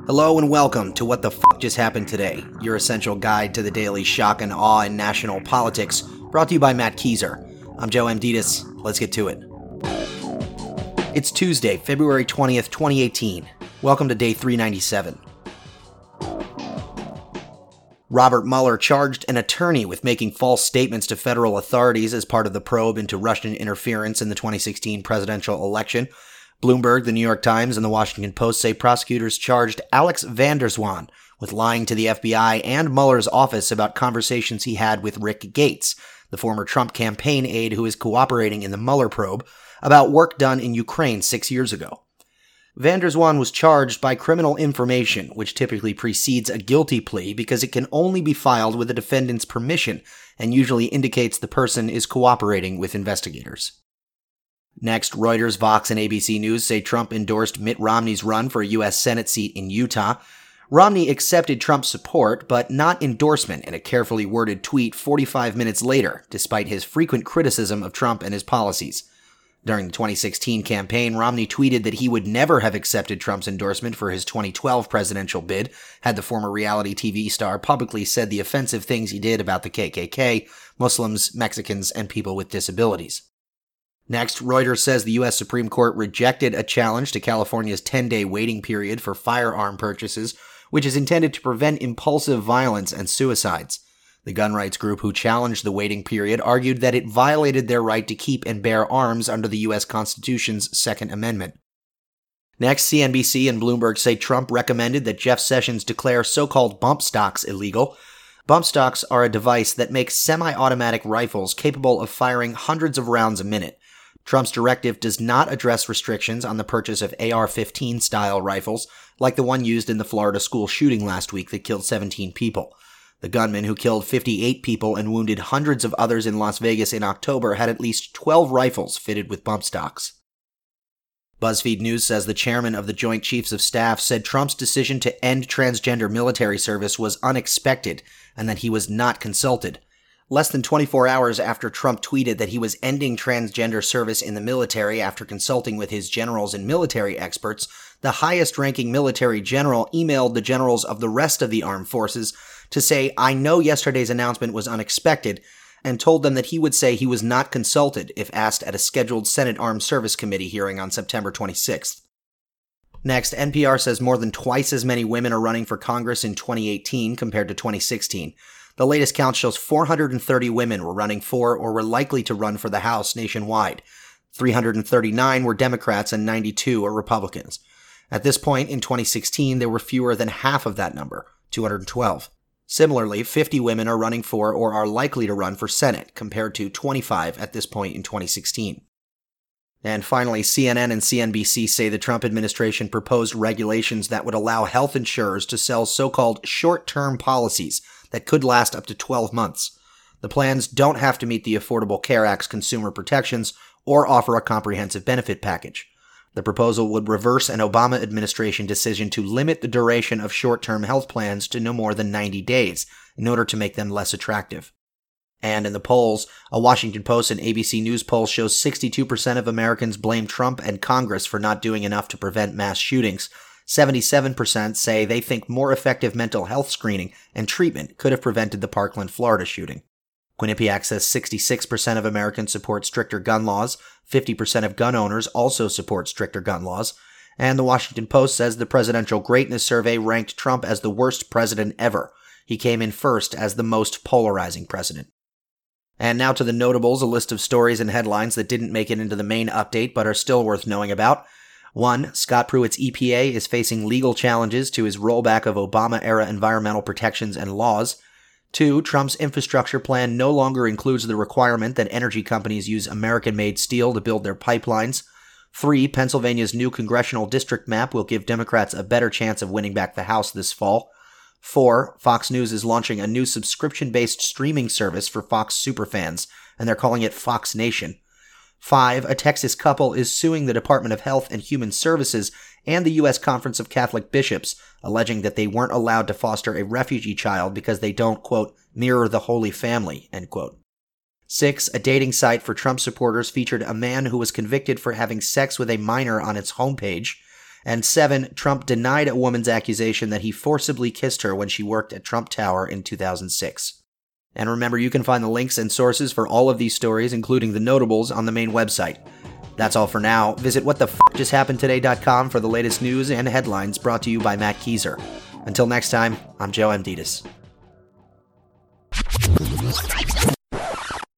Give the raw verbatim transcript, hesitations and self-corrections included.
Hello and welcome to What the Fuck Just Happened Today, your essential guide to the daily shock and awe in national politics, brought to you by Matt Kieser. I'm Joe Amditis. Let's get to it. It's Tuesday, February twentieth, twenty eighteen. Welcome to day three ninety-seven. Robert Mueller charged an attorney with making false statements to federal authorities as part of the probe into Russian interference in the twenty sixteen presidential election. Bloomberg, the New York Times, and the Washington Post say prosecutors charged Alex van der Zwaan with lying to the F B I and Mueller's office about conversations he had with Rick Gates, the former Trump campaign aide who is cooperating in the Mueller probe, about work done in Ukraine six years ago. Van der Zwaan was charged by criminal information, which typically precedes a guilty plea because it can only be filed with the defendant's permission and usually indicates the person is cooperating with investigators. Next, Reuters, Vox, and A B C News say Trump endorsed Mitt Romney's run for a U S Senate seat in Utah. Romney accepted Trump's support, but not endorsement in a carefully worded tweet forty-five minutes later, despite his frequent criticism of Trump and his policies. During the twenty sixteen campaign, Romney tweeted that he would never have accepted Trump's endorsement for his twenty twelve presidential bid had the former reality T V star publicly said the offensive things he did about the K K K, Muslims, Mexicans, and people with disabilities. Next, Reuters says the U S Supreme Court rejected a challenge to California's ten-day waiting period for firearm purchases, which is intended to prevent impulsive violence and suicides. The gun rights group who challenged the waiting period argued that it violated their right to keep and bear arms under the U S Constitution's Second Amendment. Next, C N B C and Bloomberg say Trump recommended that Jeff Sessions declare so-called bump stocks illegal. Bump stocks are a device that makes semi-automatic rifles capable of firing hundreds of rounds a minute. Trump's directive does not address restrictions on the purchase of A R fifteen style rifles, like the one used in the Florida school shooting last week that killed seventeen people. The gunman who killed fifty-eight people and wounded hundreds of others in Las Vegas in October had at least twelve rifles fitted with bump stocks. BuzzFeed News says the chairman of the Joint Chiefs of Staff said Trump's decision to end transgender military service was unexpected and that he was not consulted. Less than twenty-four hours after Trump tweeted that he was ending transgender service in the military after consulting with his generals and military experts, the highest-ranking military general emailed the generals of the rest of the armed forces to say, "I know yesterday's announcement was unexpected," and told them that he would say he was not consulted if asked at a scheduled Senate Armed Service Committee hearing on September twenty-sixth. Next, N P R says more than twice as many women are running for Congress in twenty eighteen compared to twenty sixteen. The latest count shows four hundred thirty women were running for or were likely to run for the House nationwide. three hundred thirty-nine were Democrats and ninety-two are Republicans. At this point in twenty sixteen, there were fewer than half of that number, two hundred twelve. Similarly, fifty women are running for or are likely to run for Senate, compared to twenty-five at this point in twenty sixteen. And finally, C N N and C N B C say the Trump administration proposed regulations that would allow health insurers to sell so-called short-term policies that could last up to twelve months. The plans don't have to meet the Affordable Care Act's consumer protections or offer a comprehensive benefit package. The proposal would reverse an Obama administration decision to limit the duration of short-term health plans to no more than ninety days in order to make them less attractive. And in the polls, a Washington Post and A B C News poll shows sixty-two percent of Americans blame Trump and Congress for not doing enough to prevent mass shootings. seventy-seven percent say they think more effective mental health screening and treatment could have prevented the Parkland, Florida shooting. Quinnipiac says sixty-six percent of Americans support stricter gun laws, fifty percent of gun owners also support stricter gun laws, and the Washington Post says the Presidential Greatness Survey ranked Trump as the worst president ever. He came in first as the most polarizing president. And now to the notables, a list of stories and headlines that didn't make it into the main update but are still worth knowing about. One, Scott Pruitt's E P A is facing legal challenges to his rollback of Obama-era environmental protections and laws. Two, Trump's infrastructure plan no longer includes the requirement that energy companies use American-made steel to build their pipelines. Three, Pennsylvania's new congressional district map will give Democrats a better chance of winning back the House this fall. Four, Fox News is launching a new subscription-based streaming service for Fox superfans, and they're calling it Fox Nation. Five, a Texas couple is suing the Department of Health and Human Services and the U S Conference of Catholic Bishops, alleging that they weren't allowed to foster a refugee child because they don't, quote, mirror the Holy Family, end quote. Six, a dating site for Trump supporters featured a man who was convicted for having sex with a minor on its homepage. And seven, Trump denied a woman's accusation that he forcibly kissed her when she worked at Trump Tower in two thousand six. And remember, you can find the links and sources for all of these stories, including the notables, on the main website. That's all for now. Visit what the f just happened today dot com for the latest news and headlines, brought to you by Matt Kieser. Until next time, I'm Joe Amditis.